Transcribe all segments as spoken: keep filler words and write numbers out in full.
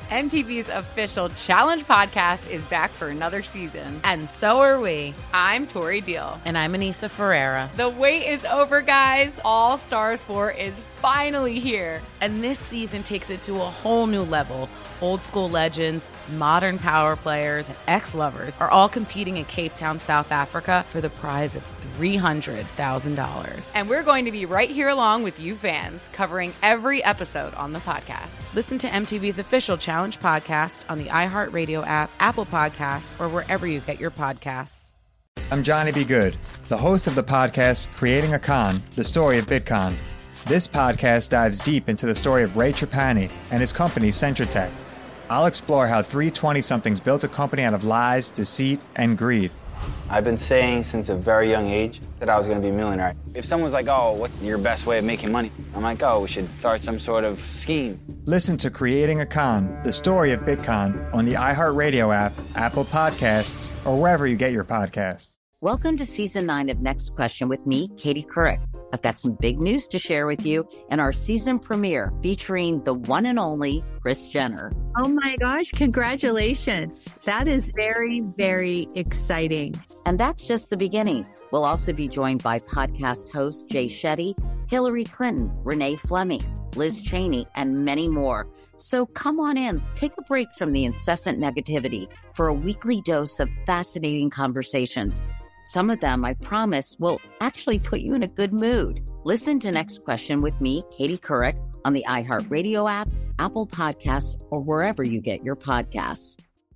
M T V's official Challenge podcast is back for another season. And so are we. I'm Tori Deal. And I'm Anissa Ferreira. The wait is over, guys. All Stars four is finally here. And this season takes it to a whole new level. Old school legends, modern power players, and ex-lovers are all competing in Cape Town, South Africa for the prize of three hundred thousand dollars. And we're going to be right here along with you fans, covering every episode on the podcast. Listen to M T V's official Challenge podcast on the iHeartRadio app, Apple Podcasts, or wherever you get your podcasts. I'm Johnny B. Good, the host of the podcast Creating a Con, the story of Bitcoin. This podcast dives deep into the story of Ray Trapani and his company, Centratech. I'll explore how three twenty-somethings built a company out of lies, deceit, and greed. I've been saying since a very young age that I was going to be a millionaire. If someone's like, oh, what's your best way of making money? I'm like, oh, we should start some sort of scheme. Listen to Creating a Con, the story of Bitcoin, on the iHeartRadio app, Apple Podcasts, or wherever you get your podcasts. Welcome to Season nine of Next Question with me, Katie Couric. I've got some big news to share with you in our season premiere featuring the one and only Kris Jenner. Oh my gosh, congratulations. That is very, very exciting. And that's just the beginning. We'll also be joined by podcast host Jay Shetty, Hillary Clinton, Renee Fleming, Liz Cheney, and many more. So come on in, take a break from the incessant negativity for a weekly dose of fascinating conversations. Some of them, I promise, will actually put you in a good mood. Listen to Next Question with me, Katie Couric, on the iHeartRadio app, Apple Podcasts, or wherever you get your podcasts.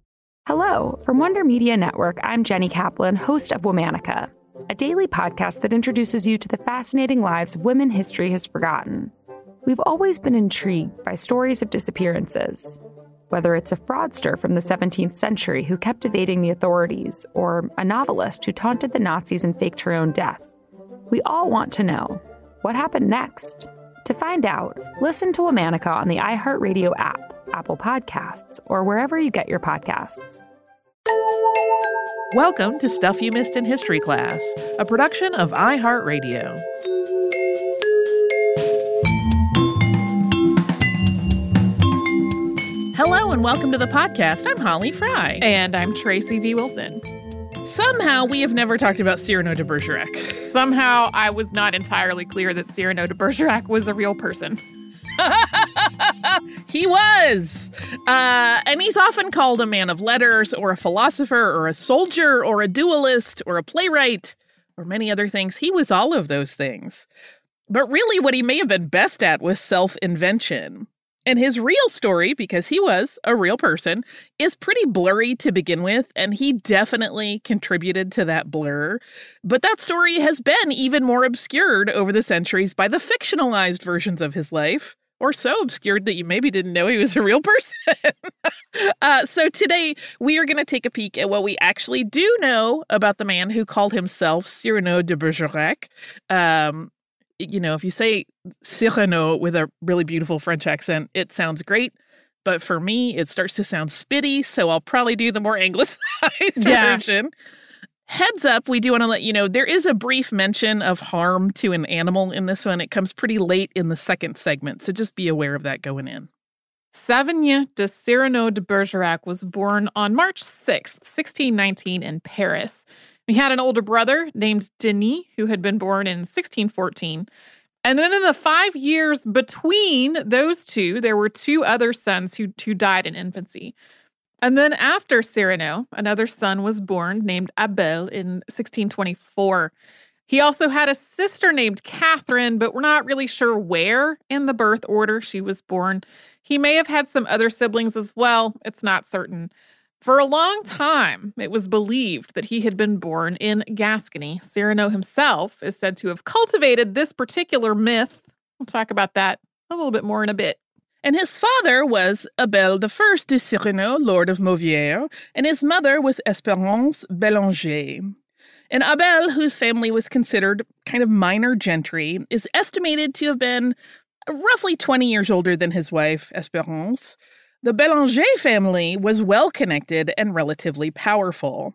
Hello. From Wonder Media Network, I'm Jenny Kaplan, host of Womanica, a daily podcast that introduces you to the fascinating lives of women history has forgotten. We've always been intrigued by stories of disappearances. Whether it's a fraudster from the seventeenth century who kept evading the authorities, or a novelist who taunted the Nazis and faked her own death, we all want to know, what happened next? To find out, listen to Womanica on the iHeartRadio app, Apple Podcasts, or wherever you get your podcasts. Welcome to Stuff You Missed in History Class, a production of iHeartRadio. Hello and welcome to the podcast. I'm Holly Fry. And I'm Tracy V. Wilson. Somehow we have never talked about Cyrano de Bergerac. Somehow I was not entirely clear that Cyrano de Bergerac was a real person. He was. Uh, and he's often called a man of letters or a philosopher or a soldier or a duelist or a playwright or many other things. He was all of those things. But really what he may have been best at was self-invention. And his real story, because he was a real person, is pretty blurry to begin with, and he definitely contributed to that blur. But that story has been even more obscured over the centuries by the fictionalized versions of his life, or so obscured that you maybe didn't know he was a real person. uh, so today, we are going to take a peek at what we actually do know about the man who called himself Cyrano de Bergerac. Um, You know, if you say Cyrano with a really beautiful French accent, it sounds great. But for me, it starts to sound spitty, so I'll probably do the more anglicized yeah. version. Heads up, we do want to let you know, there is a brief mention of harm to an animal in this one. It comes pretty late in the second segment, so just be aware of that going in. Savigny de Cyrano de Bergerac was born on March sixth, sixteen nineteen in Paris. He had an older brother named Denis, who had been born in sixteen fourteen. And then in the five years between those two, there were two other sons who, who died in infancy. And then after Cyrano, another son was born named Abel in sixteen twenty-four. He also had a sister named Catherine, but we're not really sure where in the birth order she was born. He may have had some other siblings as well. It's not certain. For a long time, it was believed that he had been born in Gascony. Cyrano himself is said to have cultivated this particular myth. We'll talk about that a little bit more in a bit. And his father was Abel the First de Cyrano, Lord of Mauvière, and his mother was Espérance Bélanger. And Abel, whose family was considered kind of minor gentry, is estimated to have been roughly twenty years older than his wife, Espérance. The Bélanger family was well-connected and relatively powerful.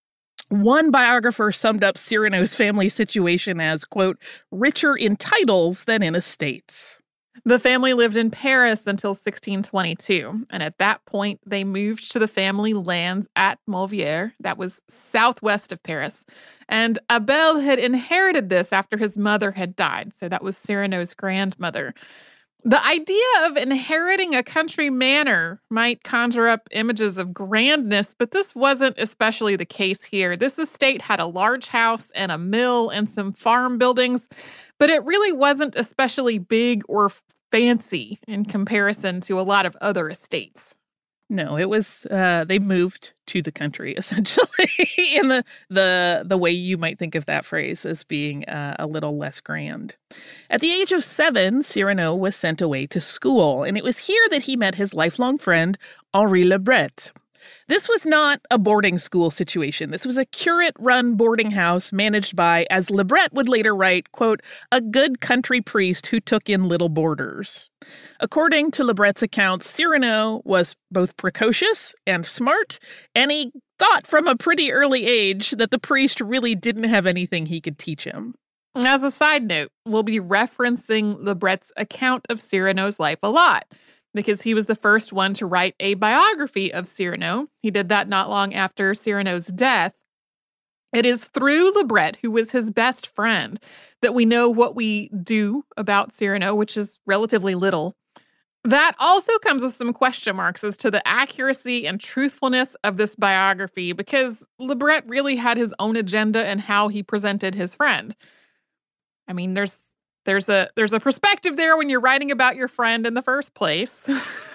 One biographer summed up Cyrano's family situation as, quote, richer in titles than in estates. The family lived in Paris until sixteen twenty-two, and at that point, they moved to the family lands at Mauvières, that was southwest of Paris. And Abel had inherited this after his mother had died, so that was Cyrano's grandmother. The idea of inheriting a country manor might conjure up images of grandness, but this wasn't especially the case here. This estate had a large house and a mill and some farm buildings, but it really wasn't especially big or fancy in comparison to a lot of other estates. No, it was, uh, they moved to the country, essentially, in the, the the way you might think of that phrase as being uh, a little less grand. At the age of seven, Cyrano was sent away to school, and it was here that he met his lifelong friend, Henri Lebret. This was not a boarding school situation. This was a curate-run boarding house managed by, as Lebret would later write, quote, a good country priest who took in little boarders. According to Lebret's accounts, Cyrano was both precocious and smart, and he thought from a pretty early age that the priest really didn't have anything he could teach him. As a side note, we'll be referencing Lebret's account of Cyrano's life a lot, because he was the first one to write a biography of Cyrano. He did that not long after Cyrano's death. It is through Lebret, who was his best friend, that we know what we do about Cyrano, which is relatively little. That also comes with some question marks as to the accuracy and truthfulness of this biography, because Lebret really had his own agenda in how he presented his friend. I mean, there's There's a there's a perspective there when you're writing about your friend in the first place.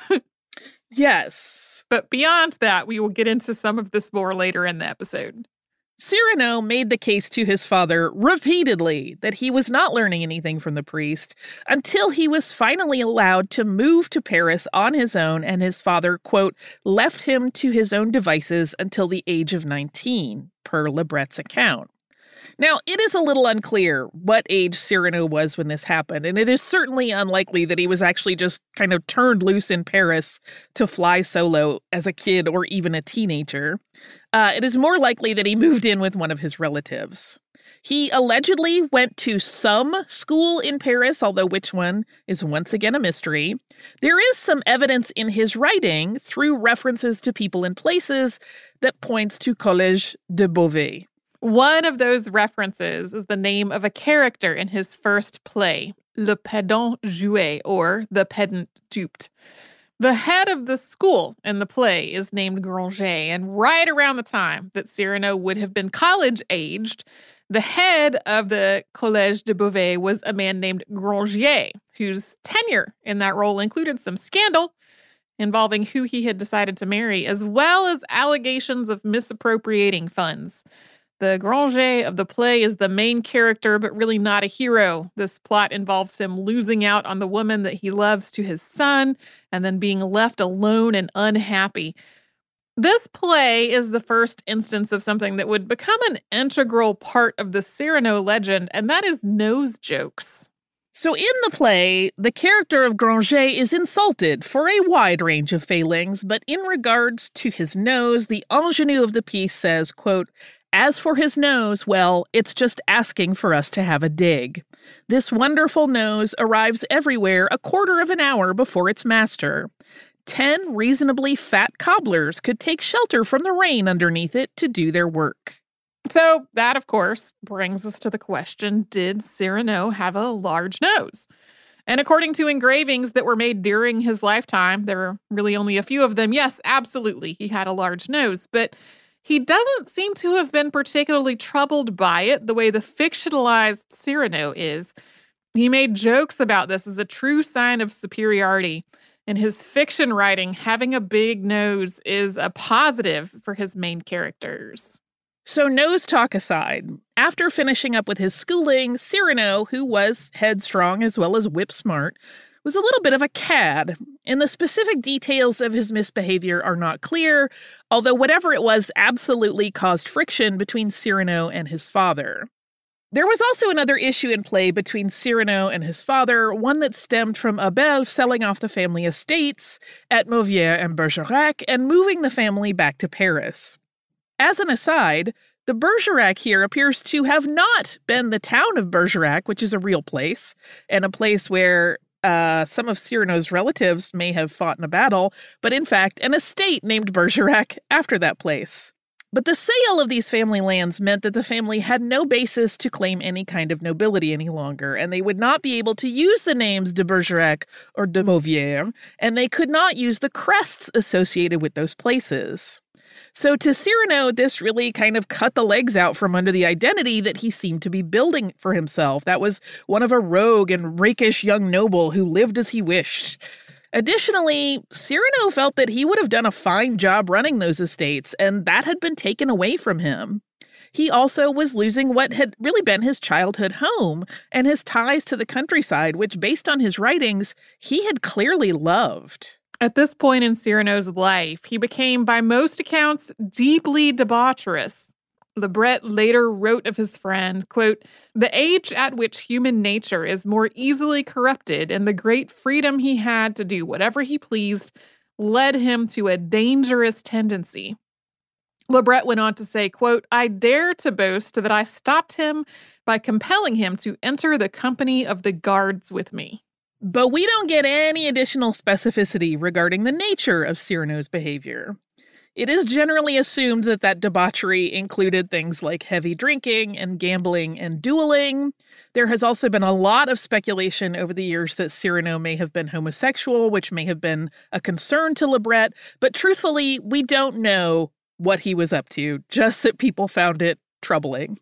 Yes. But beyond that, we will get into some of this more later in the episode. Cyrano made the case to his father repeatedly that he was not learning anything from the priest until he was finally allowed to move to Paris on his own, and his father, quote, left him to his own devices until the age of nineteen, per Lebret's account. Now, it is a little unclear what age Cyrano was when this happened, and it is certainly unlikely that he was actually just kind of turned loose in Paris to fly solo as a kid or even a teenager. Uh, it is more likely that he moved in with one of his relatives. He allegedly went to some school in Paris, although which one is once again a mystery. There is some evidence in his writing through references to people and places that points to Collège de Beauvais. One of those references is the name of a character in his first play, Le Pedant Joué, or The Pedant Duped. The head of the school in the play is named Granger, and right around the time that Cyrano would have been college-aged, the head of the Collège de Beauvais was a man named Grangier, whose tenure in that role included some scandal involving who he had decided to marry, as well as allegations of misappropriating funds. The Granger of the play is the main character, but really not a hero. This plot involves him losing out on the woman that he loves to his son, and then being left alone and unhappy. This play is the first instance of something that would become an integral part of the Cyrano legend, and that is nose jokes. So in the play, the character of Granger is insulted for a wide range of failings, but in regards to his nose, the ingenue of the piece says, quote, as for his nose, well, it's just asking for us to have a dig. This wonderful nose arrives everywhere a quarter of an hour before its master. Ten reasonably fat cobblers could take shelter from the rain underneath it to do their work. So that, of course, brings us to the question, did Cyrano have a large nose? And according to engravings that were made during his lifetime, there are really only a few of them. Yes, absolutely, he had a large nose, but he doesn't seem to have been particularly troubled by it the way the fictionalized Cyrano is. He made jokes about this as a true sign of superiority. In his fiction writing, having a big nose is a positive for his main characters. So nose talk aside, after finishing up with his schooling, Cyrano, who was headstrong as well as whip smart, was a little bit of a cad, and the specific details of his misbehavior are not clear, although whatever it was absolutely caused friction between Cyrano and his father. There was also another issue in play between Cyrano and his father, one that stemmed from Abel selling off the family estates at Mauvières and Bergerac and moving the family back to Paris. As an aside, the Bergerac here appears to have not been the town of Bergerac, which is a real place, and a place where Uh, some of Cyrano's relatives may have fought in a battle, but in fact, an estate named Bergerac after that place. But the sale of these family lands meant that the family had no basis to claim any kind of nobility any longer, and they would not be able to use the names de Bergerac or de Mauvière, and they could not use the crests associated with those places. So to Cyrano, this really kind of cut the legs out from under the identity that he seemed to be building for himself. That was one of a rogue and rakish young noble who lived as he wished. Additionally, Cyrano felt that he would have done a fine job running those estates, and that had been taken away from him. He also was losing what had really been his childhood home and his ties to the countryside, which, based on his writings, he had clearly loved. At this point in Cyrano's life, he became, by most accounts, deeply debaucherous. Lebret later wrote of his friend, quote, "The age at which human nature is more easily corrupted and the great freedom he had to do whatever he pleased led him to a dangerous tendency." Lebret went on to say, quote, "I dare to boast that I stopped him by compelling him to enter the company of the guards with me." But we don't get any additional specificity regarding the nature of Cyrano's behavior. It is generally assumed that that debauchery included things like heavy drinking and gambling and dueling. There has also been a lot of speculation over the years that Cyrano may have been homosexual, which may have been a concern to Lebret. But truthfully, we don't know what he was up to, just that people found it troubling.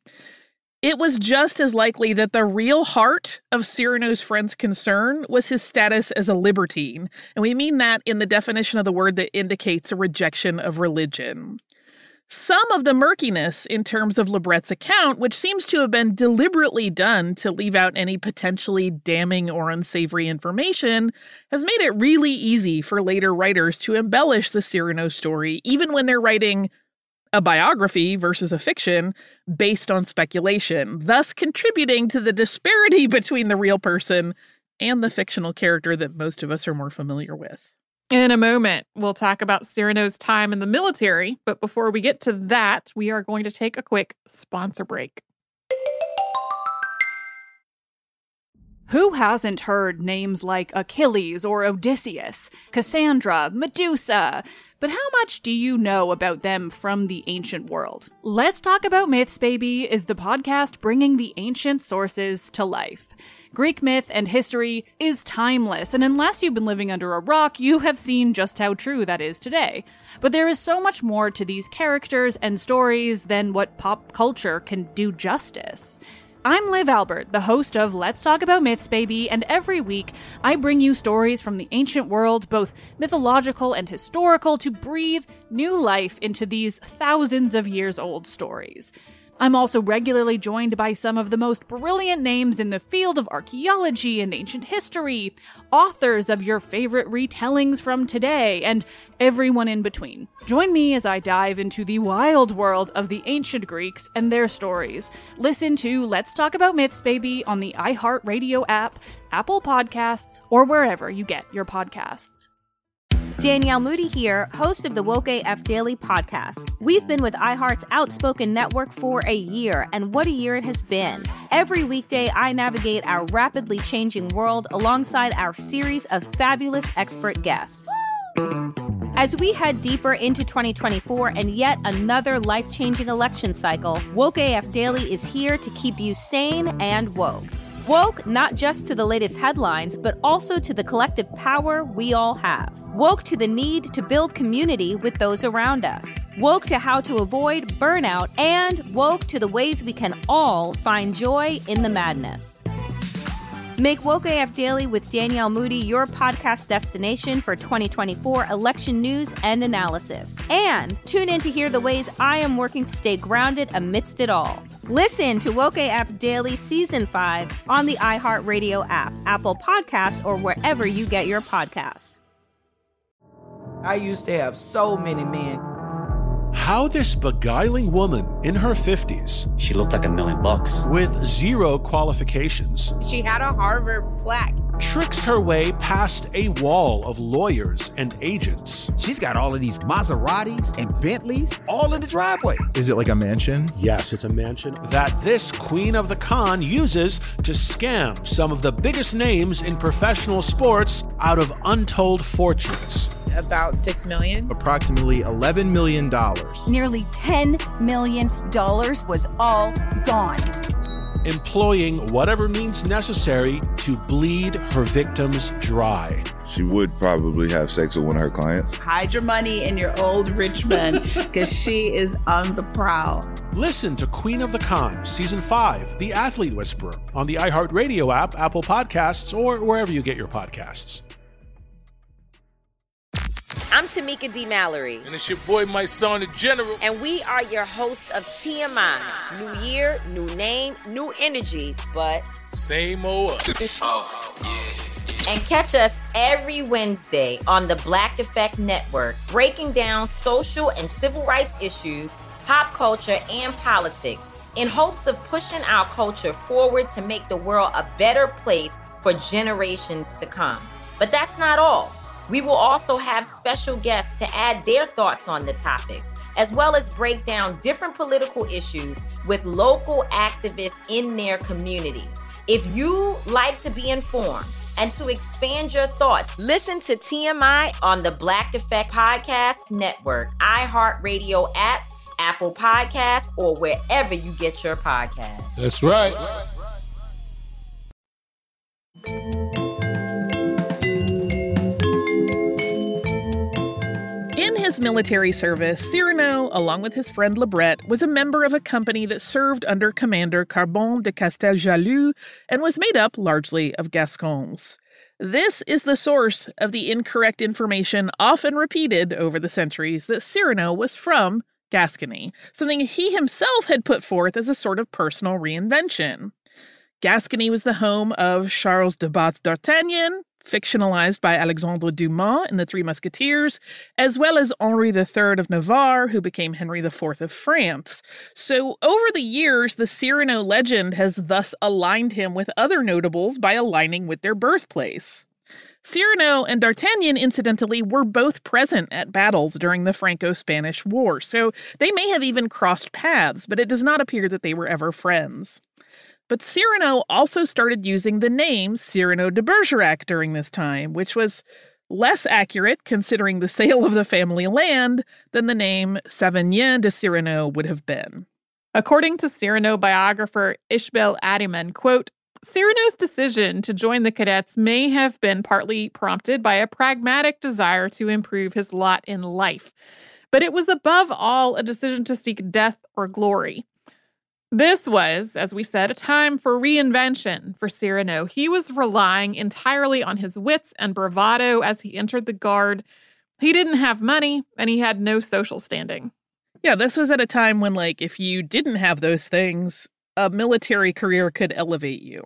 It was just as likely that the real heart of Cyrano's friend's concern was his status as a libertine, and we mean that in the definition of the word that indicates a rejection of religion. Some of the murkiness in terms of Lebret's account, which seems to have been deliberately done to leave out any potentially damning or unsavory information, has made it really easy for later writers to embellish the Cyrano story, even when they're writing a biography versus a fiction based on speculation, thus contributing to the disparity between the real person and the fictional character that most of us are more familiar with. In a moment, we'll talk about Cyrano's time in the military, but before we get to that, we are going to take a quick sponsor break. Who hasn't heard names like Achilles or Odysseus, Cassandra, Medusa? But how much do you know about them from the ancient world? Let's Talk About Myths, Baby is the podcast bringing the ancient sources to life. Greek myth and history is timeless, and unless you've been living under a rock, you have seen just how true that is today. But there is so much more to these characters and stories than what pop culture can do justice. I'm Liv Albert, the host of Let's Talk About Myths, Baby, and every week I bring you stories from the ancient world, both mythological and historical, to breathe new life into these thousands of years old stories. I'm also regularly joined by some of the most brilliant names in the field of archaeology and ancient history, authors of your favorite retellings from today, and everyone in between. Join me as I dive into the wild world of the ancient Greeks and their stories. Listen to Let's Talk About Myths, Baby on the iHeartRadio app, Apple Podcasts, or wherever you get your podcasts. Danielle Moody here, host of the Woke A F Daily podcast. We've been with iHeart's Outspoken Network for a year, and what a year it has been. Every weekday, I navigate our rapidly changing world alongside our series of fabulous expert guests. As we head deeper into twenty twenty-four and yet another life-changing election cycle, Woke A F Daily is here to keep you sane and woke. Woke not just to the latest headlines, but also to the collective power we all have. Woke to the need to build community with those around us. Woke to how to avoid burnout, and woke to the ways we can all find joy in the madness. Make Woke A F Daily with Danielle Moody your podcast destination for twenty twenty-four election news and analysis. And tune in to hear the ways I am working to stay grounded amidst it all. Listen to Woke A F Daily Season five on the iHeartRadio app, Apple Podcasts, or wherever you get your podcasts. I used to have so many men. How this beguiling woman in her fifties, she looked like a million bucks, with zero qualifications, she had a Harvard plaque, tricks her way past a wall of lawyers and agents. She's got all of these Maseratis and Bentleys all in the driveway. Is it like a mansion? Yes, it's a mansion that this queen of the con uses to scam some of the biggest names in professional sports out of untold fortunes. About six million. Approximately eleven million dollars. Nearly ten million dollars was all gone. Employing whatever means necessary to bleed her victims dry. She would probably have sex with one of her clients. Hide your money in your old rich man, because she is on the prowl. Listen to Queen of the Con, Season five, The Athlete Whisperer, on the iHeartRadio app, Apple Podcasts, or wherever you get your podcasts. I'm Tamika D. Mallory. And it's your boy, my son, the General. And we are your host of T M I. New year, new name, new energy, but same old us. Oh, yeah. And catch us every Wednesday on the Black Effect Network, breaking down social and civil rights issues, pop culture, and politics in hopes of pushing our culture forward to make the world a better place for generations to come. But that's not all. We will also have special guests to add their thoughts on the topics, as well as break down different political issues with local activists in their community. If you like to be informed and to expand your thoughts, listen to T M I on the Black Effect Podcast Network, iHeartRadio app, Apple Podcasts, or wherever you get your podcasts. That's right. In his military service, Cyrano, along with his friend Lebret, was a member of a company that served under Commander Carbon de Casteljaloux and was made up largely of Gascons. This is the source of the incorrect information often repeated over the centuries that Cyrano was from Gascony, something he himself had put forth as a sort of personal reinvention. Gascony was the home of Charles de Batz d'Artagnan, fictionalized by Alexandre Dumas in The Three Musketeers, as well as Henri the Third of Navarre, who became Henry the Fourth of France. So over the years, the Cyrano legend has thus aligned him with other notables by aligning with their birthplace. Cyrano and D'Artagnan, incidentally, were both present at battles during the Franco-Spanish War, so they may have even crossed paths, but it does not appear that they were ever friends. But Cyrano also started using the name Cyrano de Bergerac during this time, which was less accurate considering the sale of the family land than the name Savagnin de Cyrano would have been. According to Cyrano biographer Ishbel Adiman, quote, Cyrano's decision to join the cadets may have been partly prompted by a pragmatic desire to improve his lot in life, but it was above all a decision to seek death or glory. This was, as we said, a time for reinvention for Cyrano. He was relying entirely on his wits and bravado as he entered the Guard. He didn't have money, and he had no social standing. Yeah, this was at a time when, like, if you didn't have those things, a military career could elevate you.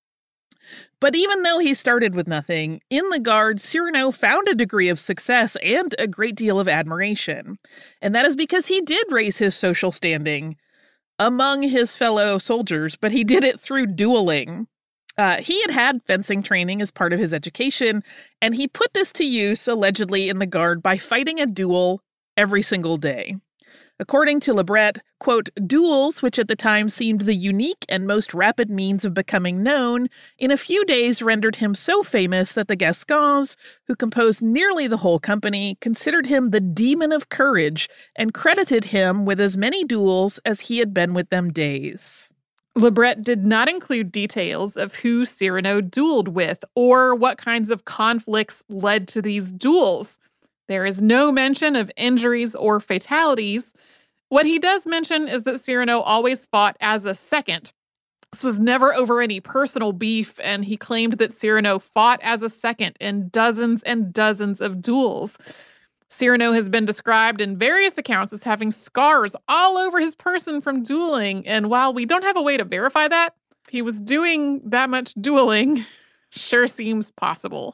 But even though he started with nothing, in the Guard, Cyrano found a degree of success and a great deal of admiration. And that is because he did raise his social standing among his fellow soldiers, but he did it through dueling. Uh, he had had fencing training as part of his education, and he put this to use, allegedly, in the Guard by fighting a duel every single day. According to Lebret, quote, duels, which at the time seemed the unique and most rapid means of becoming known, in a few days rendered him so famous that the Gascons, who composed nearly the whole company, considered him the demon of courage and credited him with as many duels as he had been with them days. Lebret did not include details of who Cyrano dueled with or what kinds of conflicts led to these duels. There is no mention of injuries or fatalities. What he does mention is that Cyrano always fought as a second. This was never over any personal beef, and he claimed that Cyrano fought as a second in dozens and dozens of duels. Cyrano has been described in various accounts as having scars all over his person from dueling, and while we don't have a way to verify that, he was doing that much dueling sure seems possible.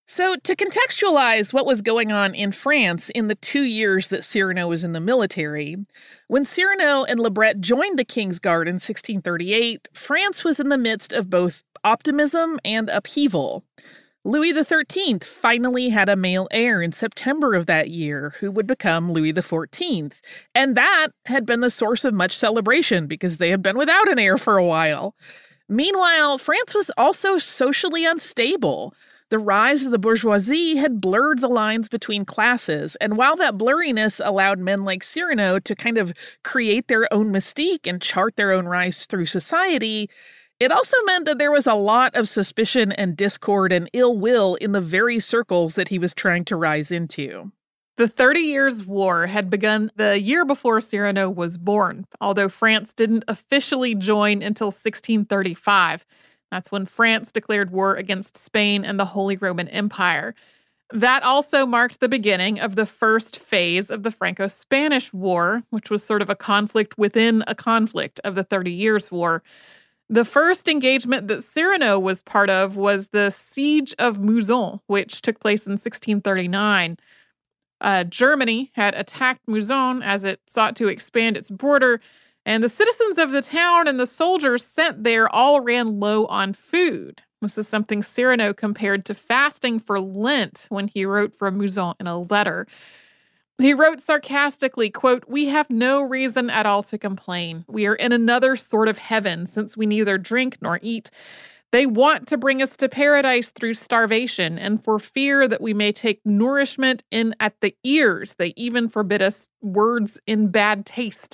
So to contextualize what was going on in France in the two years that Cyrano was in the military, when Cyrano and Lebret joined the King's Guard in sixteen thirty-eight, France was in the midst of both optimism and upheaval. Louis the thirteenth finally had a male heir in September of that year who would become Louis the fourteenth, and that had been the source of much celebration because they had been without an heir for a while. Meanwhile, France was also socially unstable. The rise of the bourgeoisie had blurred the lines between classes, and while that blurriness allowed men like Cyrano to kind of create their own mystique and chart their own rise through society, it also meant that there was a lot of suspicion and discord and ill will in the very circles that he was trying to rise into. The Thirty Years' War had begun the year before Cyrano was born, although France didn't officially join until sixteen thirty-five. That's when France declared war against Spain and the Holy Roman Empire. That also marked the beginning of the first phase of the Franco-Spanish War, which was sort of a conflict within a conflict of the Thirty Years' War. The first engagement that Cyrano was part of was the Siege of Mouzon, which took place in sixteen thirty-nine. Uh, Germany had attacked Mouzon as it sought to expand its border, and the citizens of the town and the soldiers sent there all ran low on food. This is something Cyrano compared to fasting for Lent when he wrote from Mouzon in a letter. He wrote sarcastically, quote, "We have no reason at all to complain. We are in another sort of heaven, since we neither drink nor eat. They want to bring us to paradise through starvation, and for fear that we may take nourishment in at the ears, they even forbid us words in bad taste."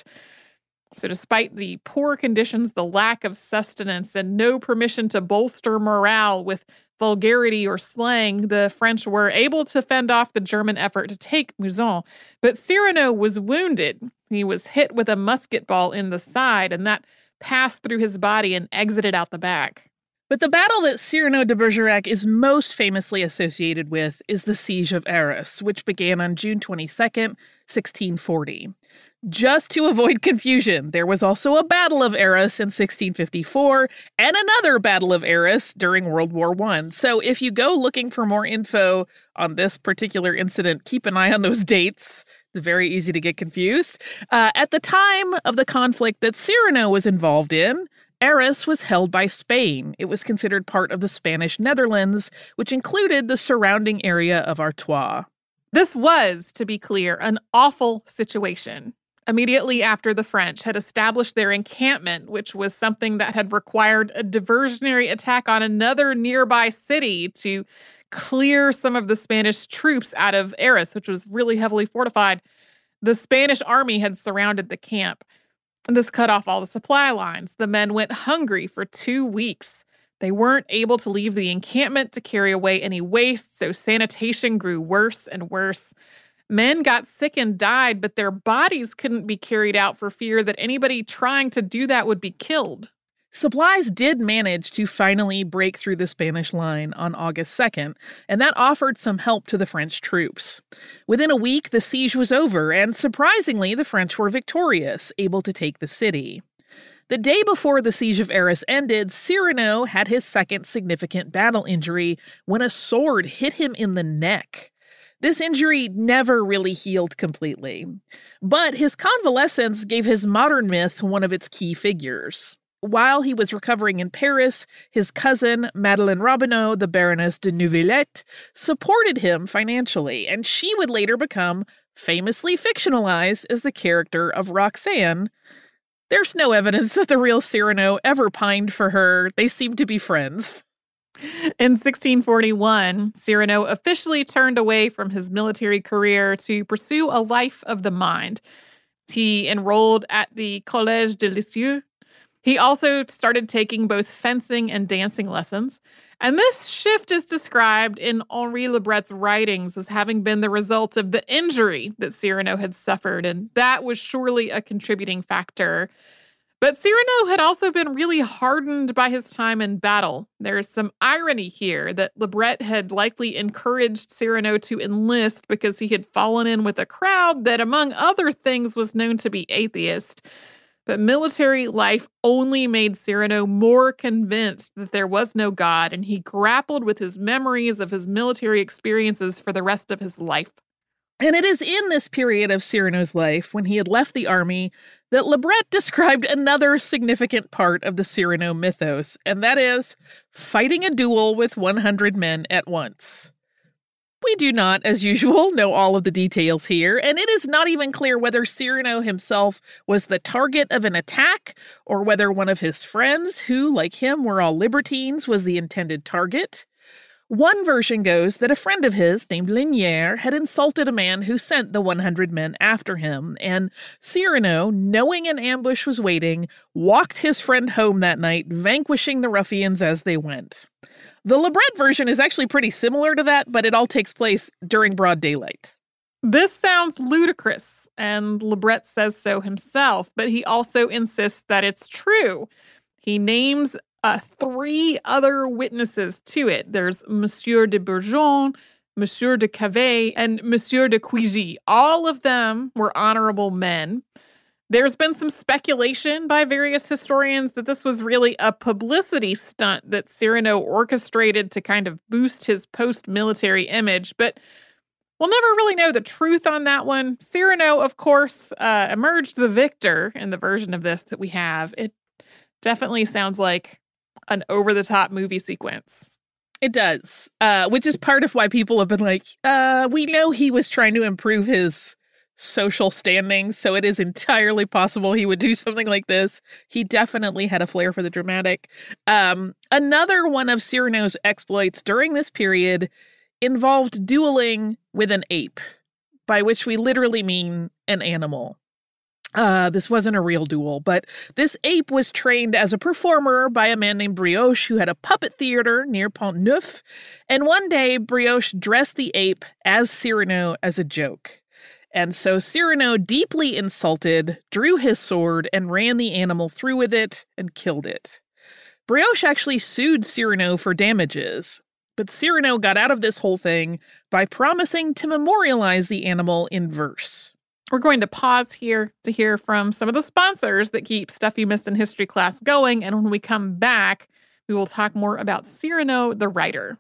So despite the poor conditions, the lack of sustenance, and no permission to bolster morale with vulgarity or slang, the French were able to fend off the German effort to take Mouzon. But Cyrano was wounded. He was hit with a musket ball in the side, and that passed through his body and exited out the back. But the battle that Cyrano de Bergerac is most famously associated with is the Siege of Arras, which began on June twenty-second, sixteen forty. Just to avoid confusion, there was also a Battle of Arras in sixteen fifty-four and another Battle of Arras during World War One. So if you go looking for more info on this particular incident, keep an eye on those dates. It's very easy to get confused. Uh, at the time of the conflict that Cyrano was involved in, Arras was held by Spain. It was considered part of the Spanish Netherlands, which included the surrounding area of Artois. This was, to be clear, an awful situation. Immediately after the French had established their encampment, which was something that had required a diversionary attack on another nearby city to clear some of the Spanish troops out of Arras, which was really heavily fortified, the Spanish army had surrounded the camp. And this cut off all the supply lines. The men went hungry for two weeks. They weren't able to leave the encampment to carry away any waste, so sanitation grew worse and worse. Men got sick and died, but their bodies couldn't be carried out for fear that anybody trying to do that would be killed. Supplies did manage to finally break through the Spanish line on August second, and that offered some help to the French troops. Within a week, the siege was over, and surprisingly, the French were victorious, able to take the city. The day before the Siege of Arras ended, Cyrano had his second significant battle injury when a sword hit him in the neck. This injury never really healed completely, but his convalescence gave his modern myth one of its key figures. While he was recovering in Paris, his cousin, Madeleine Robineau, the Baroness de Neuvillette, supported him financially, and she would later become famously fictionalized as the character of Roxanne. There's no evidence that the real Cyrano ever pined for her. They seem to be friends. In sixteen forty-one, Cyrano officially turned away from his military career to pursue a life of the mind. He enrolled at the Collège de Lisieux. He also started taking both fencing and dancing lessons. And this shift is described in Henri Lebret's writings as having been the result of the injury that Cyrano had suffered, and that was surely a contributing factor. But Cyrano had also been really hardened by his time in battle. There's some irony here that Lebret had likely encouraged Cyrano to enlist because he had fallen in with a crowd that, among other things, was known to be atheist. But military life only made Cyrano more convinced that there was no God, and he grappled with his memories of his military experiences for the rest of his life. And it is in this period of Cyrano's life, when he had left the army, that Lebret described another significant part of the Cyrano mythos, and that is fighting a duel with one hundred men at once. We do not, as usual, know all of the details here, and it is not even clear whether Cyrano himself was the target of an attack or whether one of his friends, who, like him, were all libertines, was the intended target. One version goes that a friend of his, named Linière, had insulted a man who sent the one hundred men after him, and Cyrano, knowing an ambush was waiting, walked his friend home that night, vanquishing the ruffians as they went. The Lebret version is actually pretty similar to that, but it all takes place during broad daylight. This sounds ludicrous, and Lebret says so himself, but he also insists that it's true. He names uh, three other witnesses to it. There's Monsieur de Bourgogne, Monsieur de Cavay, and Monsieur de Cuigy. All of them were honorable men. There's been some speculation by various historians that this was really a publicity stunt that Cyrano orchestrated to kind of boost his post-military image, but we'll never really know the truth on that one. Cyrano, of course, uh, emerged the victor in the version of this that we have. It definitely sounds like an over-the-top movie sequence. It does, uh, which is part of why people have been like, uh, we know he was trying to improve his social standing, so it is entirely possible he would do something like this. He definitely had a flair for the dramatic. Um, another one of Cyrano's exploits during this period involved dueling with an ape, by which we literally mean an animal. Uh, this wasn't a real duel, but this ape was trained as a performer by a man named Brioche, who had a puppet theater near Pont-Neuf, and one day Brioche dressed the ape as Cyrano as a joke. And so Cyrano, deeply insulted, drew his sword and ran the animal through with it and killed it. Brioche actually sued Cyrano for damages, but Cyrano got out of this whole thing by promising to memorialize the animal in verse. We're going to pause here to hear from some of the sponsors that keep Stuff You Missed in History class going, and when we come back, we will talk more about Cyrano the writer.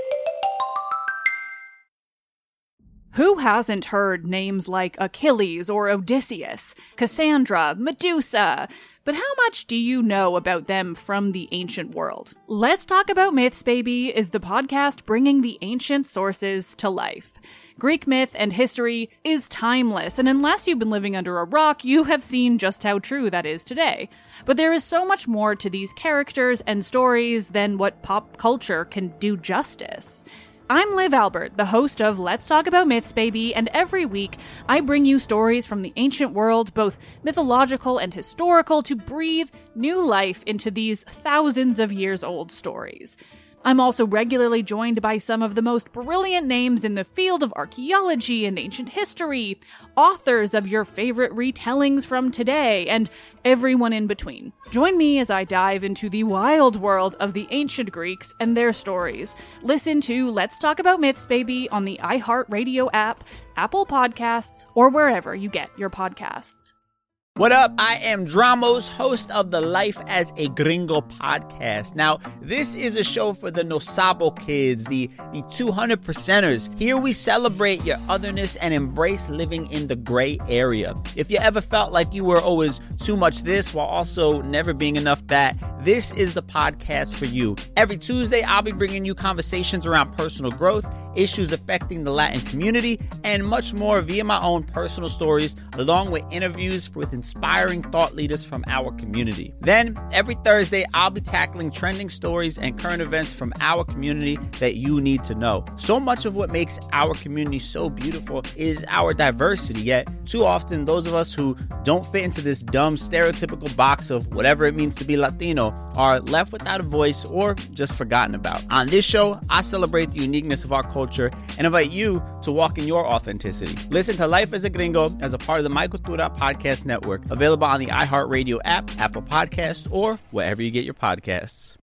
Who hasn't heard names like Achilles or Odysseus, Cassandra, Medusa? But how much do you know about them from the ancient world? Let's Talk About Myths, Baby is the podcast bringing the ancient sources to life. Greek myth and history is timeless, and unless you've been living under a rock, you have seen just how true that is today. But there is so much more to these characters and stories than what pop culture can do justice. I'm Liv Albert, the host of Let's Talk About Myths, Baby, and every week I bring you stories from the ancient world, both mythological and historical, to breathe new life into these thousands of years old stories. I'm also regularly joined by some of the most brilliant names in the field of archaeology and ancient history, authors of your favorite retellings from today, and everyone in between. Join me as I dive into the wild world of the ancient Greeks and their stories. Listen to Let's Talk About Myths, Baby on the iHeartRadio app, Apple Podcasts, or wherever you get your podcasts. What up? I am Dramos, host of the Life as a Gringo podcast. Now, this is a show for the Nosabo kids, the, the two hundred percenters. Here we celebrate your otherness and embrace living in the gray area. If you ever felt like you were always too much this while also never being enough that, this is the podcast for you. Every Tuesday, I'll be bringing you conversations around personal growth, issues affecting the Latin community, and much more via my own personal stories, along with interviews with inspiring thought leaders from our community. Then, every Thursday, I'll be tackling trending stories and current events from our community that you need to know. So much of what makes our community so beautiful is our diversity, yet too often those of us who don't fit into this dumb stereotypical box of whatever it means to be Latino are left without a voice or just forgotten about. On this show, I celebrate the uniqueness of our culture and invite you to walk in your authenticity. Listen to Life as a Gringo as a part of the My Cultura Podcast Network, available on the iHeartRadio app, Apple Podcasts, or wherever you get your podcasts.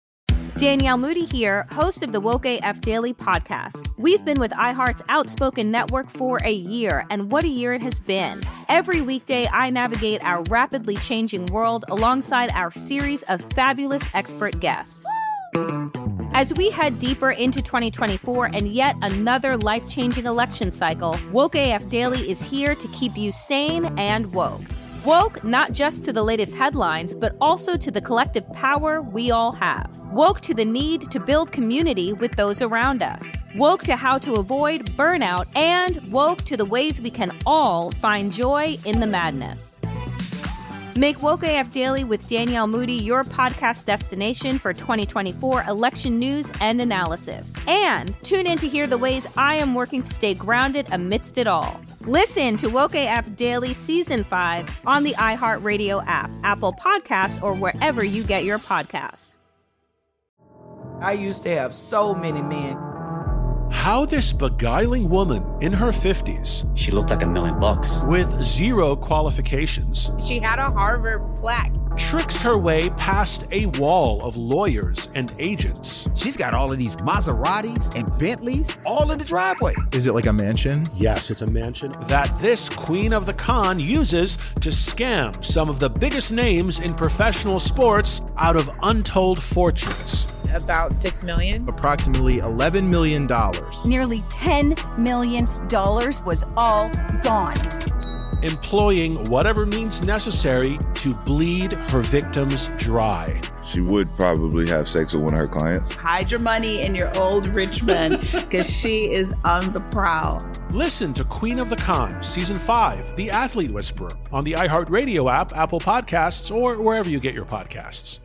Danielle Moody here, host of the Woke A F Daily podcast. We've been with iHeart's Outspoken Network for a year, and what a year it has been. Every weekday, I navigate our rapidly changing world alongside our series of fabulous expert guests. As we head deeper into twenty twenty-four and yet another life-changing election cycle, Woke A F Daily is here to keep you sane and woke. Woke not just to the latest headlines, but also to the collective power we all have. Woke to the need to build community with those around us. Woke to how to avoid burnout, and woke to the ways we can all find joy in the madness. Make Woke A F Daily with Danielle Moody your podcast destination for twenty twenty-four election news and analysis. And tune in to hear the ways I am working to stay grounded amidst it all. Listen to Woke A F Daily Season five on the iHeartRadio app, Apple Podcasts, or wherever you get your podcasts. I used to have so many men. How this beguiling woman in her fifties, she looked like a million bucks, with zero qualifications, she had a Harvard plaque, tricks her way past a wall of lawyers and agents. She's got all of these Maseratis and Bentleys all in the driveway. Is it like a mansion? Yes, it's a mansion that this queen of the con uses to scam some of the biggest names in professional sports out of untold fortunes. About six million dollars. Approximately eleven million dollars. Nearly ten million dollars was all gone. Employing whatever means necessary to bleed her victims dry. She would probably have sex with one of her clients. Hide your money in your old rich man, because she is on the prowl. Listen to Queen of the Con, Season five, The Athlete Whisperer, on the iHeartRadio app, Apple Podcasts, or wherever you get your podcasts.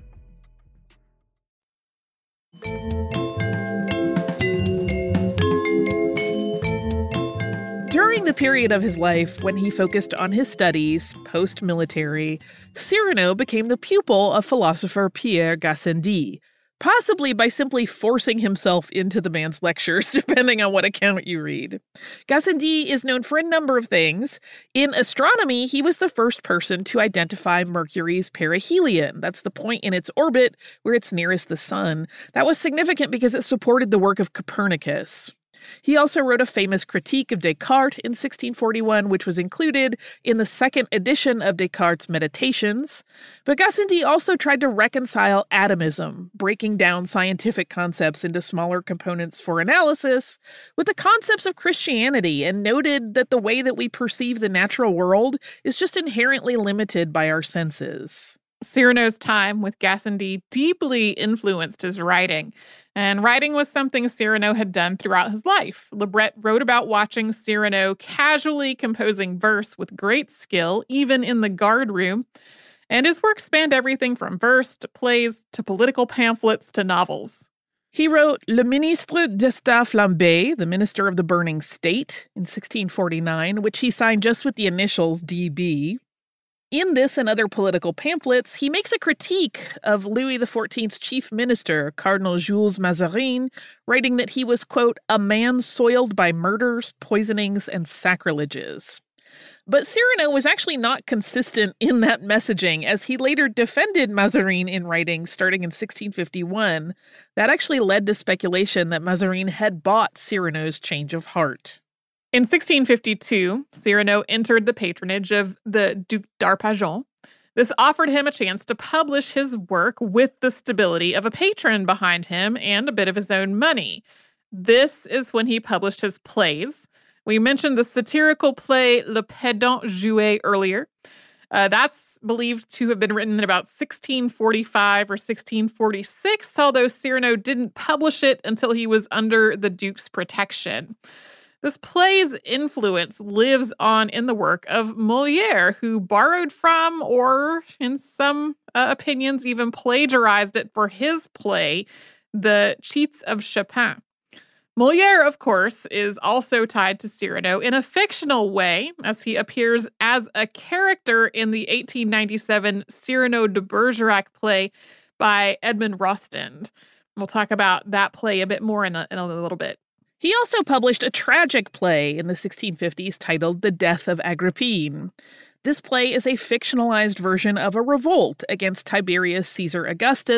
During the period of his life when he focused on his studies, post-military, Cyrano became the pupil of philosopher Pierre Gassendi, possibly by simply forcing himself into the man's lectures, depending on what account you read. Gassendi is known for a number of things. In astronomy, he was the first person to identify Mercury's perihelion. That's the point in its orbit where it's nearest the sun. That was significant because it supported the work of Copernicus. He also wrote a famous critique of Descartes in sixteen forty-one, which was included in the second edition of Descartes' Meditations. But Gassendi also tried to reconcile atomism, breaking down scientific concepts into smaller components for analysis, with the concepts of Christianity, and noted that the way that we perceive the natural world is just inherently limited by our senses. Cyrano's time with Gassendi deeply influenced his writing. And writing was something Cyrano had done throughout his life. Lebret wrote about watching Cyrano casually composing verse with great skill, even in the guard room. And his work spanned everything from verse to plays to political pamphlets to novels. He wrote Le Ministre d'État Flambé, the Minister of the Burning State, in sixteen forty-nine, which he signed just with the initials D B. In this and other political pamphlets, he makes a critique of Louis the fourteenth's chief minister, Cardinal Jules Mazarin, writing that he was, quote, a man soiled by murders, poisonings, and sacrileges. But Cyrano was actually not consistent in that messaging, as he later defended Mazarin in writing starting in sixteen fifty-one. That actually led to speculation that Mazarin had bought Cyrano's change of heart. In sixteen fifty-two, Cyrano entered the patronage of the Duc d'Arpajon. This offered him a chance to publish his work with the stability of a patron behind him and a bit of his own money. This is when he published his plays. We mentioned the satirical play Le Pédant Joué earlier. Uh, that's believed to have been written in about sixteen forty-five or sixteen forty-six, although Cyrano didn't publish it until he was under the Duke's protection. This play's influence lives on in the work of Molière, who borrowed from, or in some uh, opinions, even plagiarized it for his play, The Cheats of Chopin. Molière, of course, is also tied to Cyrano in a fictional way, as he appears as a character in the eighteen ninety-seven Cyrano de Bergerac play by Edmond Rostand. We'll talk about that play a bit more in a, in a little bit. He also published a tragic play in the sixteen fifties titled The Death of Agrippine. This play is a fictionalized version of a revolt against Tiberius Caesar Augustus,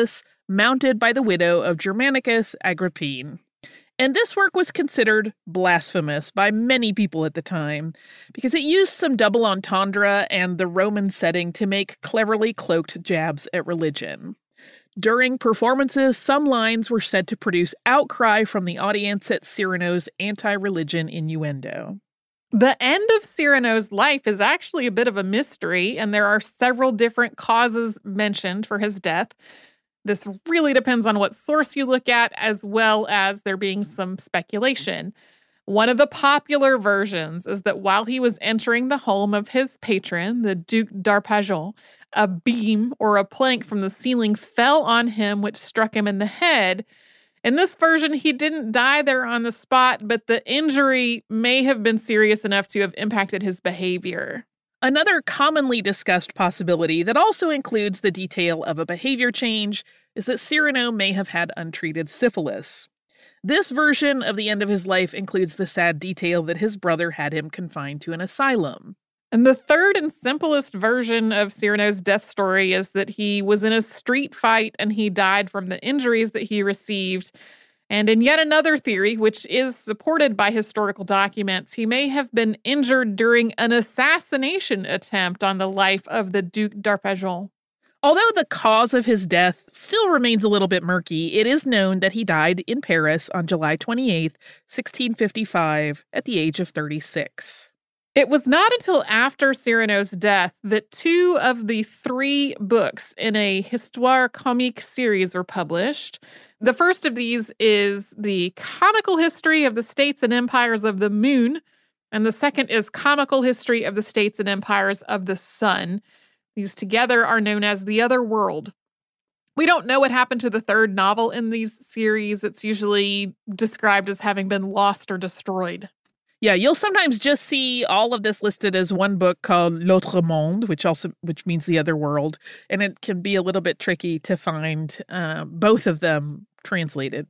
mounted by the widow of Germanicus Agrippine. And this work was considered blasphemous by many people at the time because it used some double entendre and the Roman setting to make cleverly cloaked jabs at religion. During performances, some lines were said to produce outcry from the audience at Cyrano's anti-religion innuendo. The end of Cyrano's life is actually a bit of a mystery, and there are several different causes mentioned for his death. This really depends on what source you look at, as well as there being some speculation. One of the popular versions is that while he was entering the home of his patron, the Duc d'Arpajon, a beam or a plank from the ceiling fell on him, which struck him in the head. In this version, he didn't die there on the spot, but the injury may have been serious enough to have impacted his behavior. Another commonly discussed possibility that also includes the detail of a behavior change is that Cyrano may have had untreated syphilis. This version of the end of his life includes the sad detail that his brother had him confined to an asylum. And the third and simplest version of Cyrano's death story is that he was in a street fight and he died from the injuries that he received. And in yet another theory, which is supported by historical documents, he may have been injured during an assassination attempt on the life of the Duc d'Arpajon. Although the cause of his death still remains a little bit murky, it is known that he died in Paris on July twenty-eighth, sixteen fifty-five, at the age of thirty-six. It was not until after Cyrano's death that two of the three books in a Histoire comique series were published. The first of these is the Comical History of the States and Empires of the Moon, and the second is Comical History of the States and Empires of the Sun. These together are known as The Other World. We don't know what happened to the third novel in these series. It's usually described as having been lost or destroyed. Yeah, you'll sometimes just see all of this listed as one book called L'Autre Monde, which also which means the other world, and it can be a little bit tricky to find uh, both of them translated.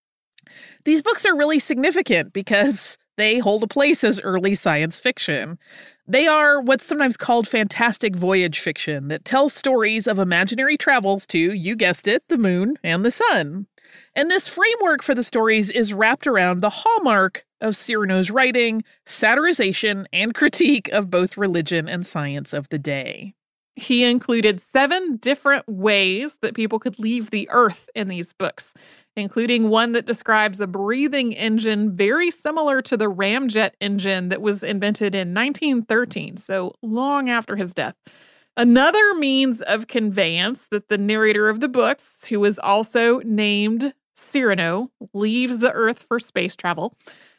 These books are really significant because they hold a place as early science fiction. They are what's sometimes called fantastic voyage fiction that tells stories of imaginary travels to, you guessed it, the moon and the sun. And this framework for the stories is wrapped around the hallmark of Cyrano's writing, satirization, and critique of both religion and science of the day. He included seven different ways that people could leave the earth in these books, including one that describes a breathing engine very similar to the ramjet engine that was invented in nineteen thirteen, so long after his death. Another means of conveyance that the narrator of the books, who is also named Cyrano, leaves the earth for space travel,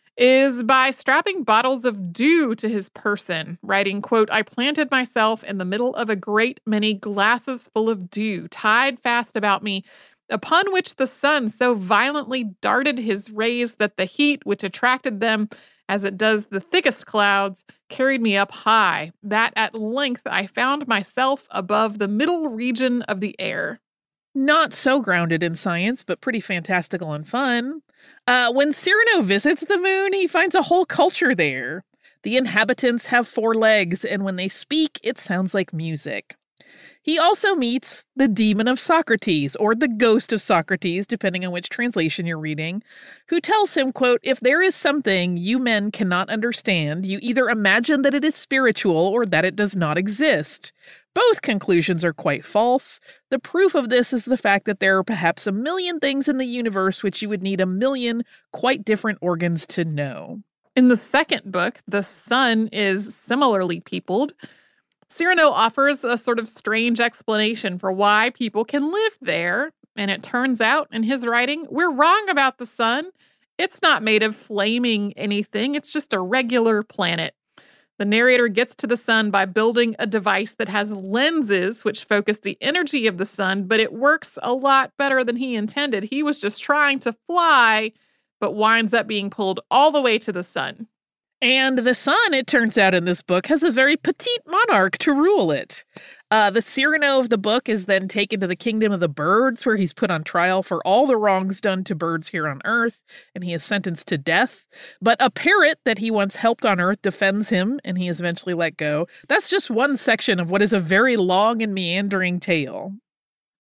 is by strapping bottles of dew to his person, writing, quote, "I planted myself in the middle of a great many glasses full of dew, tied fast about me, upon which the sun so violently darted his rays that the heat which attracted them, as it does the thickest clouds, carried me up high, that at length I found myself above the middle region of the air." Not so grounded in science, but pretty fantastical and fun. Uh, when Cyrano visits the moon, he finds a whole culture there. The inhabitants have four legs, and when they speak, it sounds like music. He also meets the demon of Socrates, or the ghost of Socrates, depending on which translation you're reading, who tells him, quote, "If there is something you men cannot understand, you either imagine that it is spiritual or that it does not exist. Both conclusions are quite false. The proof of this is the fact that there are perhaps a million things in the universe which you would need a million quite different organs to know." In the second book, the sun is similarly peopled. Cyrano offers a sort of strange explanation for why people can live there. And it turns out, in his writing, we're wrong about the sun. It's not made of flaming anything. It's just a regular planet. The narrator gets to the sun by building a device that has lenses which focus the energy of the sun, but it works a lot better than he intended. He was just trying to fly, but winds up being pulled all the way to the sun. And the sun, it turns out in this book, has a very petite monarch to rule it. Uh, the Cyrano of the book is then taken to the kingdom of the birds, where he's put on trial for all the wrongs done to birds here on Earth, and he is sentenced to death. But a parrot that he once helped on Earth defends him, and he is eventually let go. That's just one section of what is a very long and meandering tale.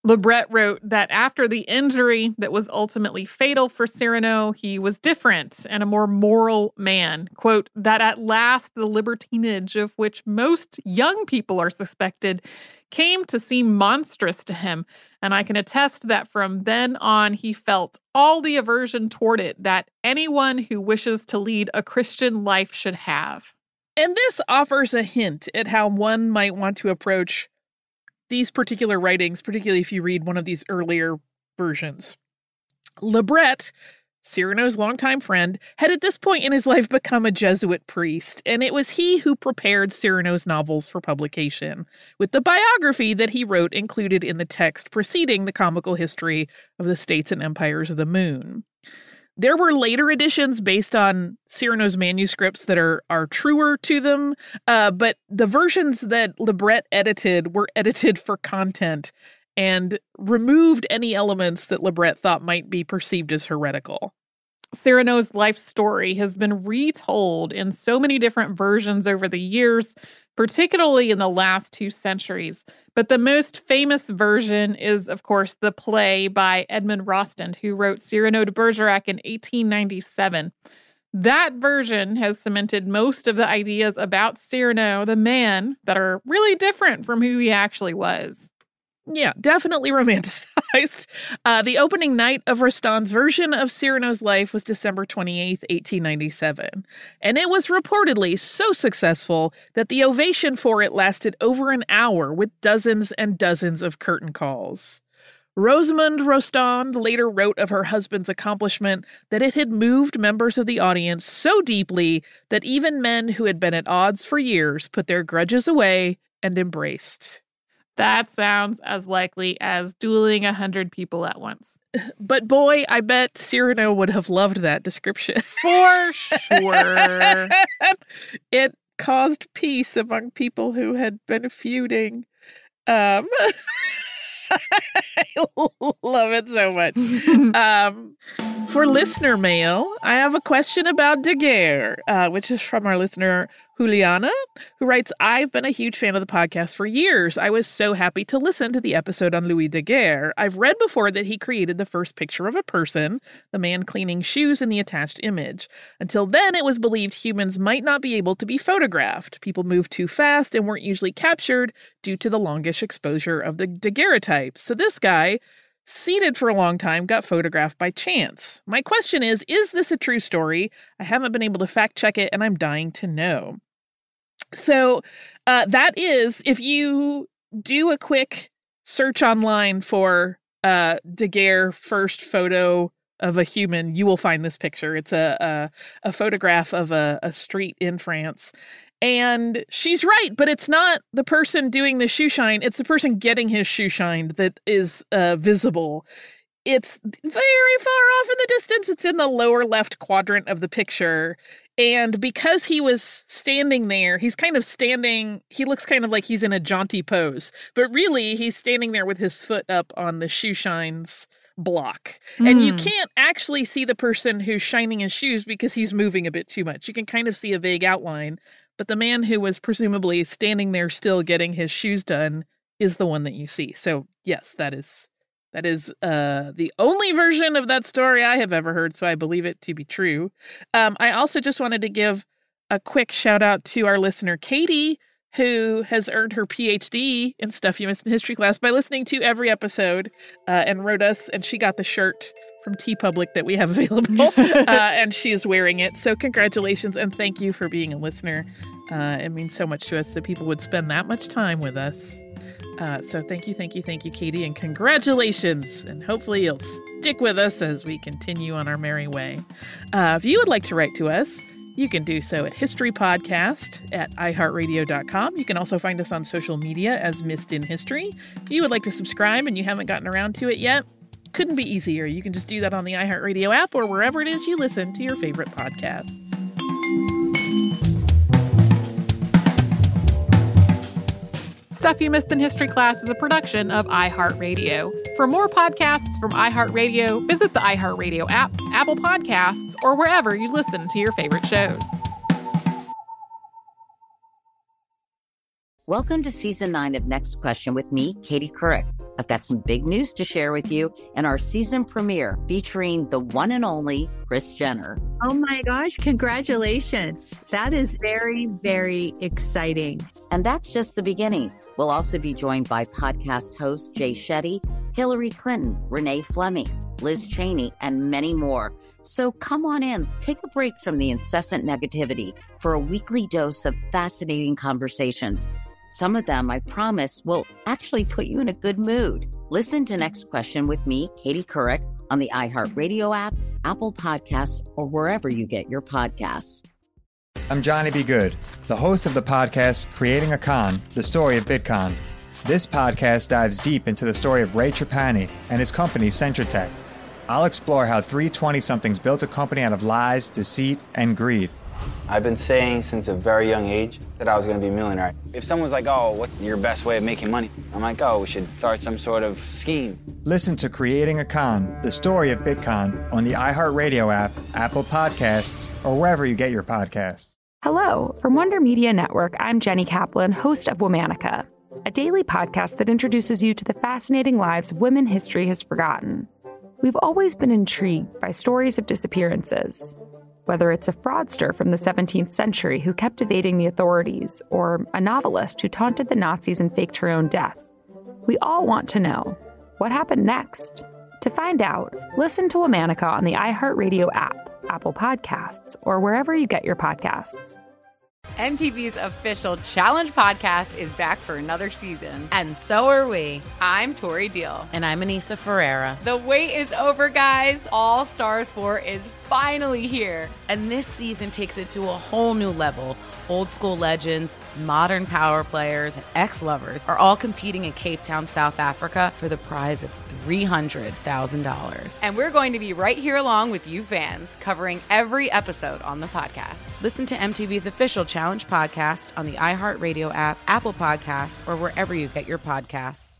Libret wrote that after the injury that was ultimately fatal for Cyrano, he was different and a more moral man. Quote, that at last the libertinage of which most young people are suspected came to seem monstrous to him. And I can attest that from then on, he felt all the aversion toward it that anyone who wishes to lead a Christian life should have. And this offers a hint at how one might want to approach these particular writings, particularly if you read one of these earlier versions. Libret, Cyrano's longtime friend, had at this point in his life become a Jesuit priest, and it was he who prepared Cyrano's novels for publication, with the biography that he wrote included in the text preceding the comical history of the States and Empires of the Moon. There were later editions based on Cyrano's manuscripts that are are truer to them, uh, but the versions that Libret edited were edited for content and removed any elements that Libret thought might be perceived as heretical. Cyrano's life story has been retold in so many different versions over the years, particularly in the last two centuries. But the most famous version is, of course, the play by Edmond Rostand, who wrote Cyrano de Bergerac in eighteen ninety-seven. That version has cemented most of the ideas about Cyrano, the man, that are really different from who he actually was. Yeah, definitely romanticized. Uh, the opening night of Rostand's version of Cyrano's life was December twenty-eighth, eighteen ninety-seven. And it was reportedly so successful that the ovation for it lasted over an hour with dozens and dozens of curtain calls. Rosamond Rostand later wrote of her husband's accomplishment that it had moved members of the audience so deeply that even men who had been at odds for years put their grudges away and embraced. That sounds as likely as dueling a hundred people at once. But boy, I bet Cyrano would have loved that description. For sure. It caused peace among people who had been feuding. Um, I love it so much. um, for listener mail, I have a question about Daguerre, uh, which is from our listener Juliana, who writes, I've been a huge fan of the podcast for years. I was so happy to listen to the episode on Louis Daguerre. I've read before that he created the first picture of a person, the man cleaning shoes in the attached image. Until then, it was believed humans might not be able to be photographed. People moved too fast and weren't usually captured due to the longish exposure of the daguerreotypes. So this guy, seated for a long time, got photographed by chance. My question is, is this a true story? I haven't been able to fact check it, and I'm dying to know. So uh, that is, if you do a quick search online for uh, Daguerre first photo of a human, you will find this picture. It's a a, a photograph of a, a street in France. And she's right, but it's not the person doing the shoe shine. It's the person getting his shoe shined that is uh, visible. It's very far off in the distance. It's in the lower left quadrant of the picture. And because he was standing there, he's kind of standing, he looks kind of like he's in a jaunty pose. But really, he's standing there with his foot up on the shoe shines block. Mm. And you can't actually see the person who's shining his shoes because he's moving a bit too much. You can kind of see a vague outline. But the man who was presumably standing there still getting his shoes done is the one that you see. So, yes, that is that is uh, the only version of that story I have ever heard, so I believe it to be true. Um, I also just wanted to give a quick shout out to our listener, Katie, who has earned her P H D in Stuff You Missed in History class by listening to every episode uh, and wrote us, and she got the shirt from TeePublic that we have available, uh, and she is wearing it. So congratulations, and thank you for being a listener. Uh, it means so much to us that people would spend that much time with us. Uh, so thank you, thank you, thank you, Katie, and congratulations. And hopefully you'll stick with us as we continue on our merry way. Uh, if you would like to write to us, you can do so at historypodcast at i heart radio dot com. You can also find us on social media as Missed in History. If you would like to subscribe and you haven't gotten around to it yet, couldn't be easier. You can just do that on the iHeartRadio app or wherever it is you listen to your favorite podcasts. Stuff You Missed in History class is a production of iHeartRadio. For more podcasts from iHeartRadio, visit the iHeartRadio app, Apple Podcasts, or wherever you listen to your favorite shows. Welcome to season nine of Next Question with me, Katie Couric. I've got some big news to share with you in our season premiere featuring the one and only Kris Jenner. Oh my gosh, congratulations. That is very, very exciting. And that's just the beginning. We'll also be joined by podcast hosts Jay Shetty, Hillary Clinton, Renee Fleming, Liz Cheney, and many more. So come on in, take a break from the incessant negativity for a weekly dose of fascinating conversations. Some of them, I promise, will actually put you in a good mood. Listen to Next Question with me, Katie Couric, on the iHeartRadio app, Apple Podcasts, or wherever you get your podcasts. I'm Johnny B. Good, the host of the podcast Creating a Con, the story of Bitcoin. This podcast dives deep into the story of Ray Trapani and his company, Centratech. I'll explore how three twenty-somethings built a company out of lies, deceit, and greed. I've been saying since a very young age that I was going to be a millionaire. If someone's like, oh, what's your best way of making money? I'm like, oh, we should start some sort of scheme. Listen to Creating a Con, the story of Bitcoin, on the iHeartRadio app, Apple Podcasts, or wherever you get your podcasts. Hello. From Wonder Media Network, I'm Jenny Kaplan, host of Womanica, a daily podcast that introduces you to the fascinating lives of women history has forgotten. We've always been intrigued by stories of disappearances. Whether it's a fraudster from the seventeenth century who kept evading the authorities, or a novelist who taunted the Nazis and faked her own death, we all want to know, what happened next? To find out, listen to Womanica on the iHeartRadio app, Apple Podcasts, or wherever you get your podcasts. M T V's official Challenge podcast is back for another season. And so are we. I'm Tori Deal. And I'm Anissa Ferreira. The wait is over, guys. All Stars four is finally here. And this season takes it to a whole new level. Old school legends, modern power players, and ex-lovers are all competing in Cape Town, South Africa for the prize of three hundred thousand dollars. And we're going to be right here along with you fans, covering every episode on the podcast. Listen to M T V's official Challenge podcast on the iHeartRadio app, Apple Podcasts, or wherever you get your podcasts.